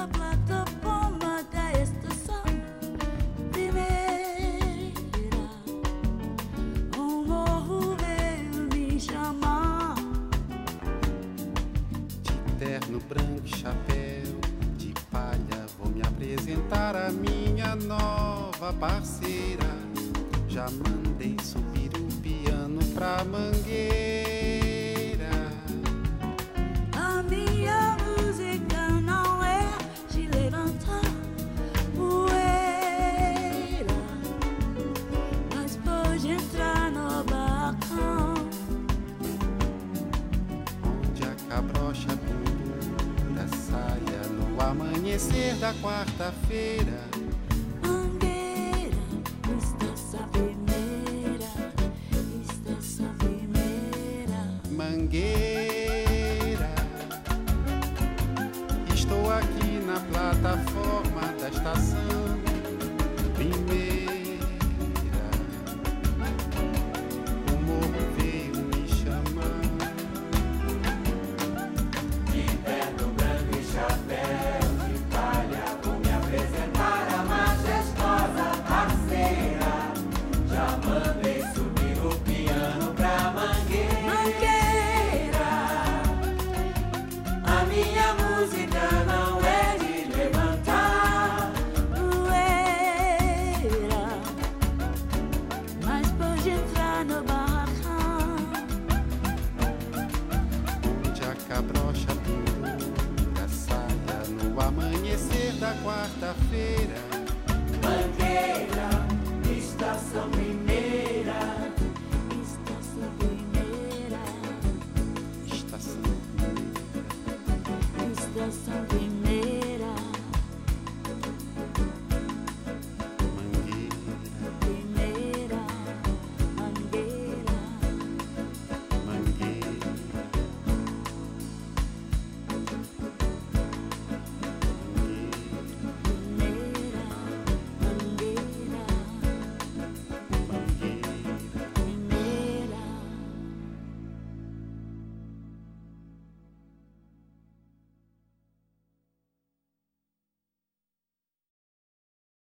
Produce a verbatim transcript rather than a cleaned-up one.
na plataforma da estação primeira, um morro veio me chamar. De terno branco e chapéu de palha, vou me apresentar a minha nova parceira. Já mandei subir o piano pra Mangueira. A minha música não é de levantar poeira, mas pode entrar no balcão Onde a cabrocha pendura saia no amanhecer da quarta-feira. Mangueira, estação primeira, estação primeira. Mangueira, estou aqui na plataforma da estação primeira. O morro veio me chamar. De terno branco e chapéu de palha, vou me apresentar a majestosa parceira. Já mandei subir o piano pra Mangueira. Mangueira, A minha música não é de levantar poeira, mas pode entrar no balcão Onde a cabrocha pendura saia no amanhecer da quarta-feira. Mangueira.